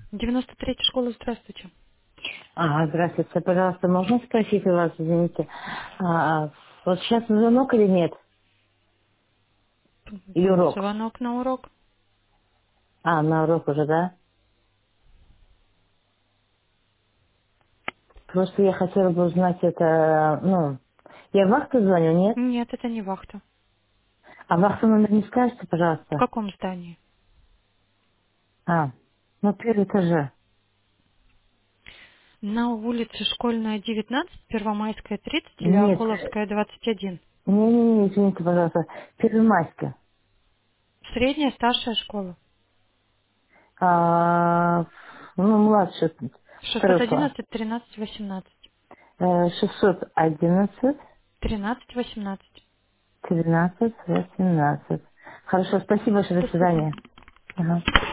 93-я школа, здравствуйте. Ага, здравствуйте. Пожалуйста, можно спросить у вас, извините, вот сейчас звонок или нет? Или урок? Звонок на урок. На урок уже, да? Просто я хотела бы узнать это, я в вахту звоню, нет? Нет, это не вахта. А вахту номер не скажете, В пожалуйста? каком здании? А, первый этаже. На улице Школьная, 19, Первомайская, 30 или Нет, Акуловская, 21. не, извините, пожалуйста. Первомайска. Средняя, старшая школа. Младше, второй класс. 611, 13, 18. 611, 13, 18. 13, 18. Хорошо, спасибо большое, До до свидания. свидания. Ага.